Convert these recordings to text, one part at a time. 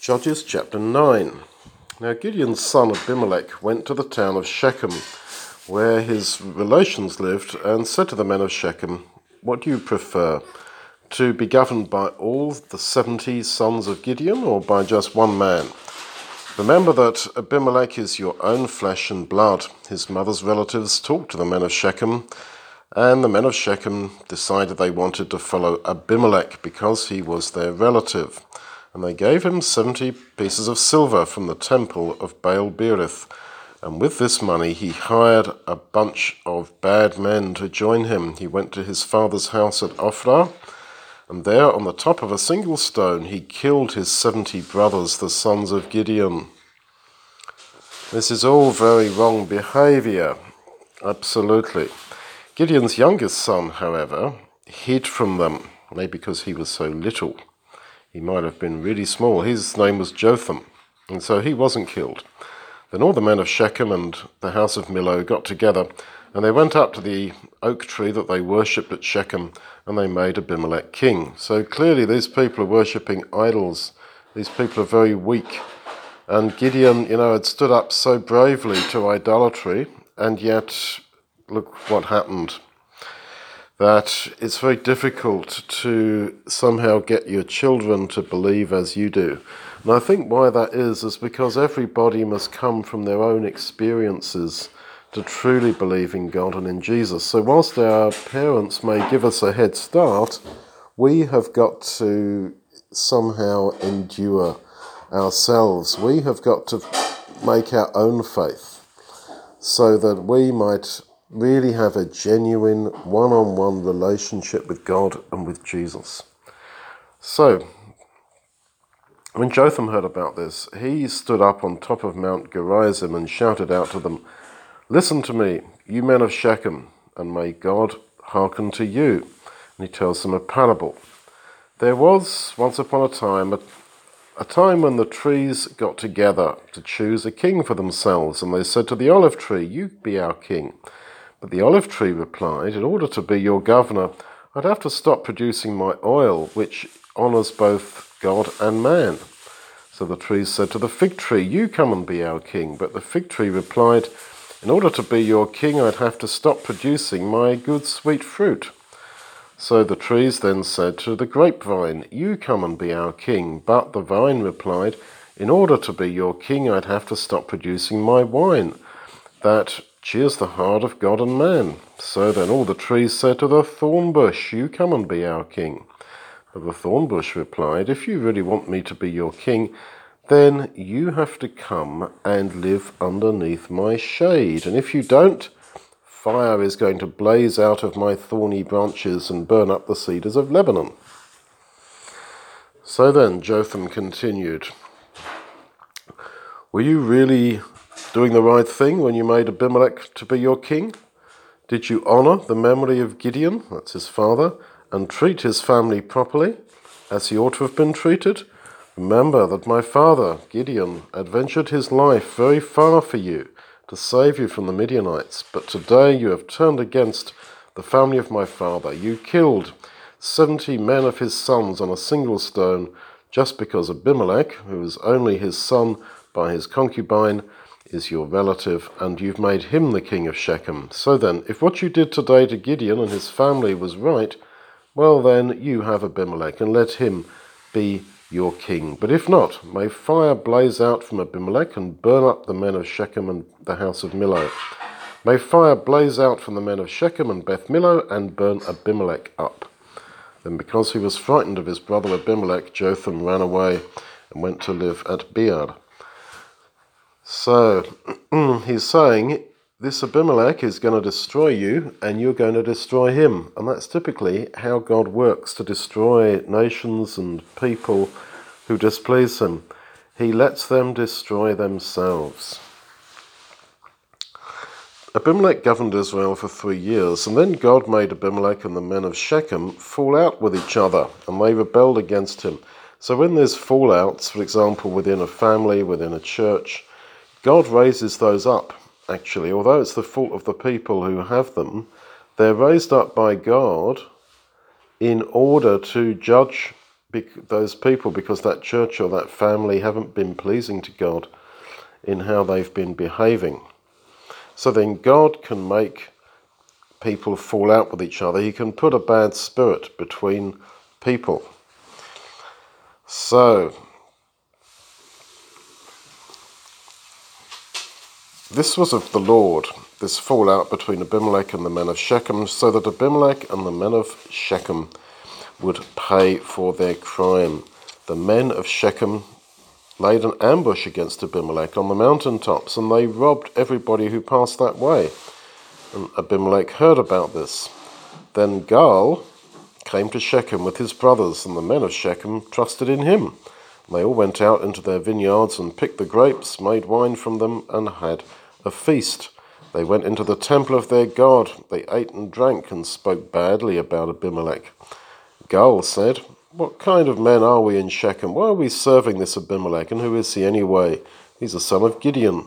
Judges chapter 9. Now Gideon's son Abimelech went to the town of Shechem, where his relations lived, and said to the men of Shechem, "What do you prefer, to be governed by all the 70 sons of Gideon, or by just one man? Remember that Abimelech is your own flesh and blood." His mother's relatives talked to the men of Shechem, and the men of Shechem decided they wanted to follow Abimelech because he was their relative. And they gave him 70 pieces of silver from the temple of Baal-berith. And with this money he hired a bunch of bad men to join him. He went to his father's house at Ophrah, and there on the top of a single stone he killed his 70 brothers, the sons of Gideon. This is all very wrong behavior, absolutely. Gideon's youngest son, however, hid from them, maybe because he was so little. He might have been really small. His name was Jotham, and so he wasn't killed. Then all the men of Shechem and the house of Millo got together, and they went up to the oak tree that they worshipped at Shechem, and they made Abimelech king. So clearly these people are worshipping idols. These people are very weak. And Gideon, had stood up so bravely to idolatry, and yet look what happened. That it's very difficult to somehow get your children to believe as you do. And I think why that is because everybody must come from their own experiences to truly believe in God and in Jesus. So whilst our parents may give us a head start, we have got to somehow endure ourselves. We have got to make our own faith so that we might really have a genuine one-on-one relationship with God and with Jesus. So, when Jotham heard about this, he stood up on top of Mount Gerizim and shouted out to them, "Listen to me, you men of Shechem, and may God hearken to you." And he tells them a parable. There was, once upon a time when the trees got together to choose a king for themselves, and they said to the olive tree, "You be our king." But the olive tree replied, "In order to be your governor, I'd have to stop producing my oil, which honours both God and man." So the trees said to the fig tree, "You come and be our king." But the fig tree replied, "In order to be your king, I'd have to stop producing my good sweet fruit." So the trees then said to the grapevine, "You come and be our king." But the vine replied, "In order to be your king, I'd have to stop producing my wine, that cheers the heart of God and man." So then all the trees said to the thorn bush, "You come and be our king." But the thorn bush replied, "If you really want me to be your king, then you have to come and live underneath my shade. And if you don't, fire is going to blaze out of my thorny branches and burn up the cedars of Lebanon." So then Jotham continued, "Were you really doing the right thing when you made Abimelech to be your king? Did you honour the memory of Gideon," that's his father, "and treat his family properly, as he ought to have been treated? Remember that my father, Gideon, adventured his life very far for you, to save you from the Midianites. But today you have turned against the family of my father. You killed 70 men of his sons on a single stone, just because Abimelech, who is only his son by his concubine, is your relative, and you've made him the king of Shechem. So then, if what you did today to Gideon and his family was right, well then you have Abimelech, and let him be your king. But if not, may fire blaze out from Abimelech and burn up the men of Shechem and the house of Millo. May fire blaze out from the men of Shechem and Beth Millo and burn Abimelech up." Then because he was frightened of his brother Abimelech, Jotham ran away and went to live at Beer. So he's saying, this Abimelech is going to destroy you, and you're going to destroy him. And that's typically how God works to destroy nations and people who displease him. He lets them destroy themselves. Abimelech governed Israel for 3 years, and then God made Abimelech and the men of Shechem fall out with each other, and they rebelled against him. So when there's fallouts, for example, within a family, within a church, God raises those up, actually. Although it's the fault of the people who have them, they're raised up by God in order to judge those people, because that church or that family haven't been pleasing to God in how they've been behaving. So then God can make people fall out with each other. He can put a bad spirit between people. So this was of the Lord, this fallout between Abimelech and the men of Shechem, so that Abimelech and the men of Shechem would pay for their crime. The men of Shechem laid an ambush against Abimelech on the mountaintops, and they robbed everybody who passed that way. And Abimelech heard about this. Then Gaal came to Shechem with his brothers, and the men of Shechem trusted in him. They all went out into their vineyards and picked the grapes, made wine from them, and had a feast. They went into the temple of their God. They ate and drank and spoke badly about Abimelech. Gaal said, "What kind of men are we in Shechem? Why are we serving this Abimelech, and who is he anyway? He's a son of Gideon.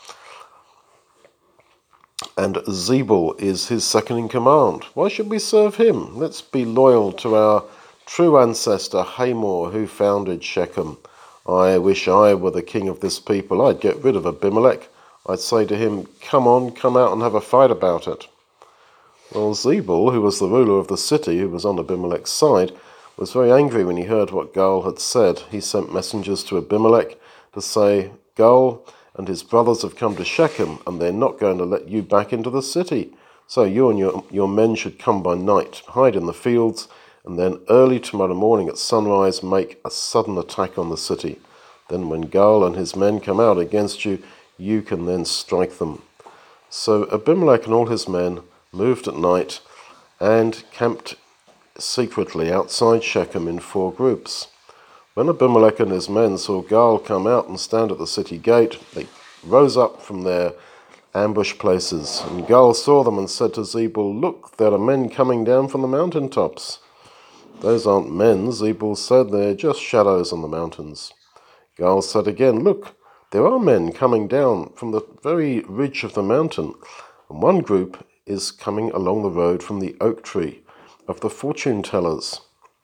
And Zebul is his second in command. Why should we serve him? Let's be loyal to our true ancestor Hamor, who founded Shechem. I wish I were the king of this people. I'd get rid of Abimelech. I'd say to him, come on, come out and have a fight about it." Well, Zebul, who was the ruler of the city, who was on Abimelech's side, was very angry when he heard what Gaal had said. He sent messengers to Abimelech to say, "Gaal and his brothers have come to Shechem, and they're not going to let you back into the city. So you and your men should come by night, hide in the fields, and then early tomorrow morning at sunrise make a sudden attack on the city. Then when Gaal and his men come out against you, you can then strike them." So Abimelech and all his men moved at night and camped secretly outside Shechem in 4 groups. When Abimelech and his men saw Gaal come out and stand at the city gate, they rose up from their ambush places. And Gaal saw them and said to Zebul, "Look, there are men coming down from the mountain tops." "Those aren't men," Zebul said, "they're just shadows on the mountains." Gaal said again, "Look, there are men coming down from the very ridge of the mountain, and one group is coming along the road from the oak tree of the fortune tellers."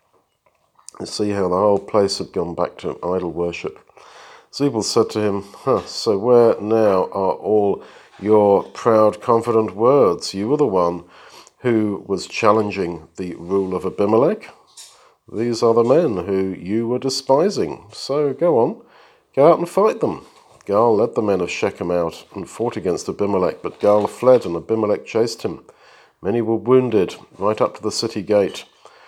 You see how the whole place had gone back to idol worship. Zebul said to him, "So where now are all your proud, confident words? You were the one who was challenging the rule of Abimelech. These are the men who you were despising. So go on, go out and fight them." Gaal led the men of Shechem out and fought against Abimelech, but Gaal fled and Abimelech chased him. Many were wounded right up to the city gate.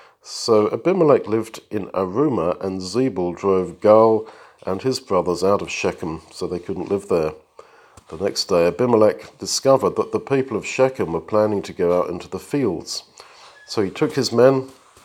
So Abimelech lived in Arumah, and Zebul drove Gaal and his brothers out of Shechem, so they couldn't live there. The next day Abimelech discovered that the people of Shechem were planning to go out into the fields. So he took his men,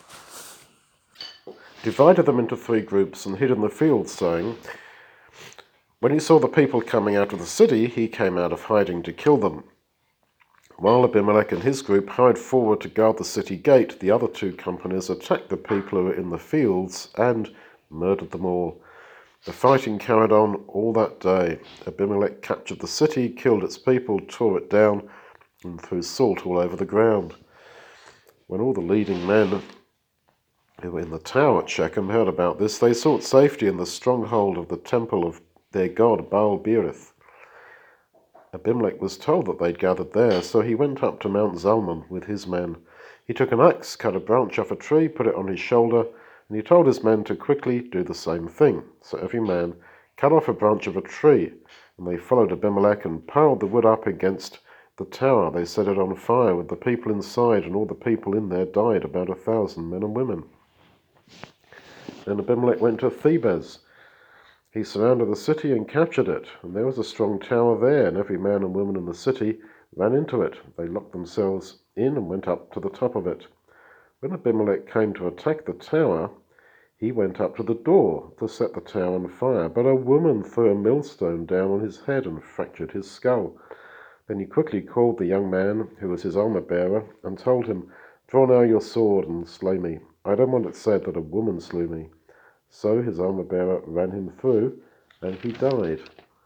divided them into 3 groups, and hid in the fields, saying, when he saw the people coming out of the city, he came out of hiding to kill them. While Abimelech and his group hurried forward to guard the city gate, the other 2 companies attacked the people who were in the fields and murdered them all. The fighting carried on all that day. Abimelech captured the city, killed its people, tore it down, and threw salt all over the ground. When all the leading men who were in the tower at Shechem heard about this, they sought safety in the stronghold of the temple of their god Baal-berith. Abimelech was told that they'd gathered there, so he went up to Mount Zalmon with his men. He took an axe, cut a branch off a tree, put it on his shoulder, and he told his men to quickly do the same thing. So every man cut off a branch of a tree, and they followed Abimelech and piled the wood up against the tower. They set it on fire with the people inside, and all the people in there died, about 1,000 men and women. Then Abimelech went to Thebez. He surrounded the city and captured it, and there was a strong tower there, and every man and woman in the city ran into it. They locked themselves in and went up to the top of it. When Abimelech came to attack the tower, he went up to the door to set the tower on fire, but a woman threw a millstone down on his head and fractured his skull. Then he quickly called the young man, who was his armor-bearer, and told him, "Draw now your sword and slay me. I don't want it said that a woman slew me." So his armor-bearer ran him through, and he died.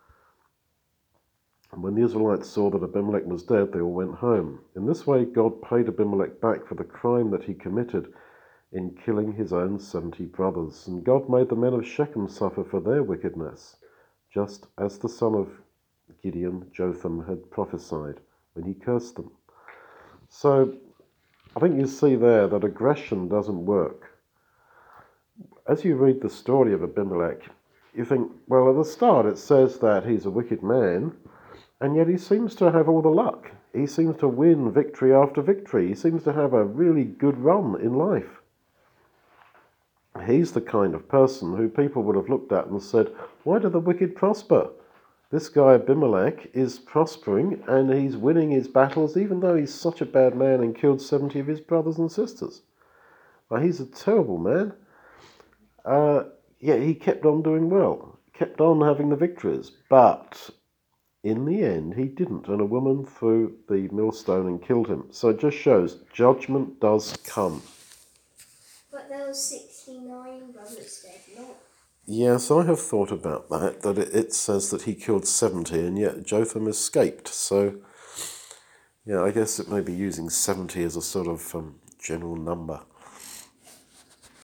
And when the Israelites saw that Abimelech was dead, they all went home. In this way God paid Abimelech back for the crime that he committed in killing his own 70 brothers. And God made the men of Shechem suffer for their wickedness, just as the son of Gideon, Jotham, had prophesied when he cursed them. So I think you see there that aggression doesn't work. As you read the story of Abimelech, you think, well, at the start it says that he's a wicked man, and yet he seems to have all the luck. He seems to win victory after victory. He seems to have a really good run in life. He's the kind of person who people would have looked at and said, why do the wicked prosper? This guy Abimelech is prospering and he's winning his battles even though he's such a bad man and killed 70 of his brothers and sisters. Well, he's a terrible man. Yet he kept on doing well, kept on having the victories. But in the end, he didn't, and a woman threw the millstone and killed him. So it just shows judgment does come. But there were 69 brothers dead, not... Yes, I have thought about that it says that he killed 70 and yet Jotham escaped. So, yeah, I guess it may be using 70 as a sort of general number.